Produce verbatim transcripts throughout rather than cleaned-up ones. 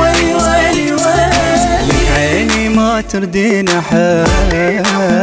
أولي ويلي ويلي، لك عيني ما تردين أحب،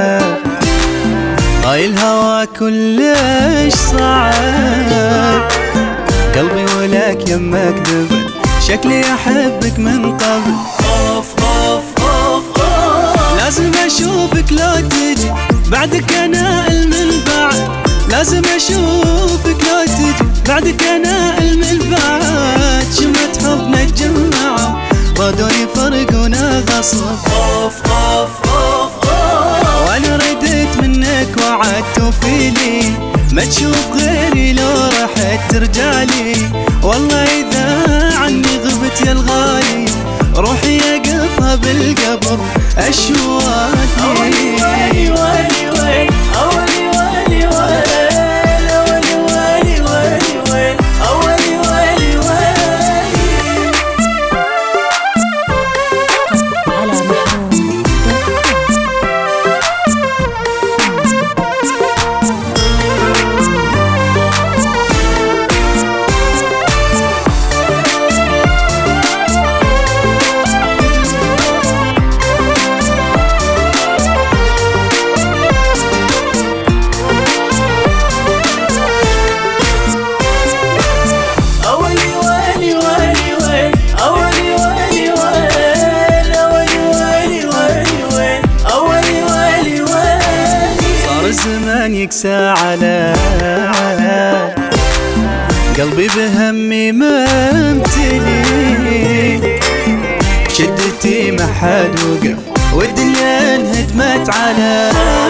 هاي الهوى كلش صعب، قلبي ولك يمك ذبل، شكلي أحبك من قبل. أوف أوف أوف أوف، لازم أشوفك لو تجي بعدك أنا من بعد، لازم أشوفك لو تجي بعدك أنا من بعد. شمت حبنا تجمعوا رادوا يفرقونا غصب. أوف أوف أوف أوف، وأنا رديت منك وعدت وفيلي ما تشوف غيري لو رحت ترجعلي. والله إذا عني غبت يا الغالي روحي أقطها بالقبر أشواقي. أولي ويلي ويلي ويلي، أولي ويلي ويلي، أولي ويلي ويلي ويلي، أولي ويلي ويلي. على محروم. الزمان يكسى على قلبي بهمي ما امتلي، شدتي ما حد وقف والدنيا انهدمت على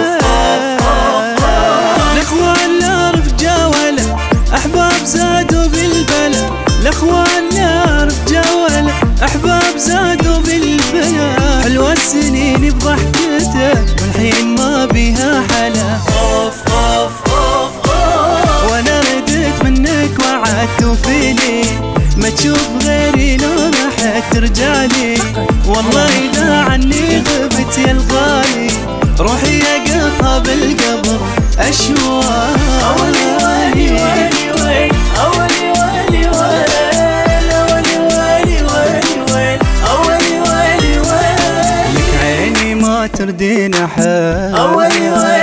الاخوان لا رفجا ولا احباب زادوا بالبلا، الاخوان لا رفجا ولا احباب زادوا بالبلا. حلوة السنين بضحكته والحين ما بيها حلا. أوف أوف أوف أوف، وانا رديت منك وعدت وفيلي ما تشوف غيري لو راح ترجعلي. والله اذا عني غبت يا الغالي روحي اقطها بالقبر اشواق. أولي ويلي ويلي ويلي، أولي ويلي ويلي، أولي ويلي ويلي ويلي، أولي ويلي ويلي. لك عيني ما تردين احب، أولي ويلي